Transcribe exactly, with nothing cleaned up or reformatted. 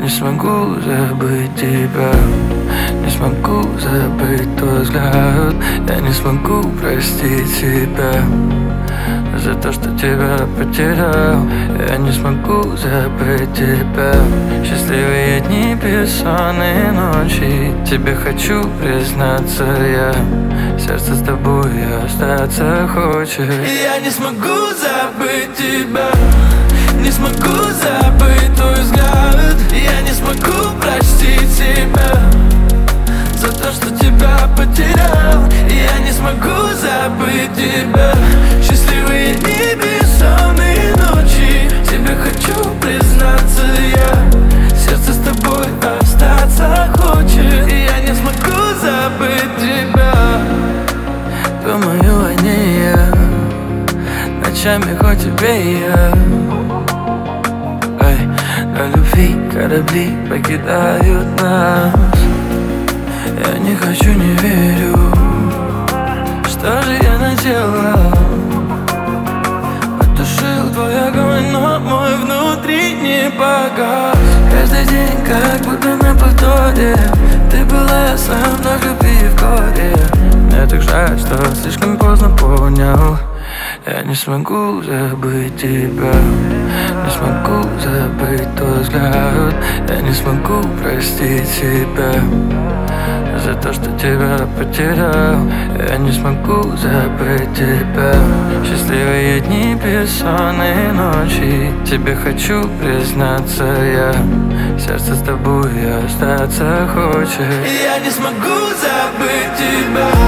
не смогу забыть тебя, не смогу забыть твой взгляд. Я не смогу простить себя за то, что тебя потерял. Я не смогу забыть тебя. Счастливые дни, бессонные ночи, тебе хочу признаться я. Сердце с тобой остаться хочет. Я не смогу забыть тебя, не смогу забыть твой взгляд. Я не смогу простить себя за то, что тебя потерял. Я не смогу забыть тебя. Счастливые дни, бессонные ночи, тебе хочу признаться я. Сердце с тобой остаться хочет. Я не смогу забыть тебя. Думаю о ней я, ночами хоть убей я. Ай, на любви корабли покидают нас. Я не хочу, не верю. Что же я наделал? Потушил твой огонь, но мой внутренний погас. Каждый день как будто на повторе. Ты была со мной в любви в горе. Мне так жаль, что слишком поздно понял. Я не смогу забыть тебя, не смогу забыть твой взгляд. Я не смогу простить себя за то, что тебя потерял. Я не смогу забыть тебя. Счастливые дни, бессонные ночи, тебе хочу признаться я. Сердце с тобой остаться хочет. Я не смогу забыть тебя.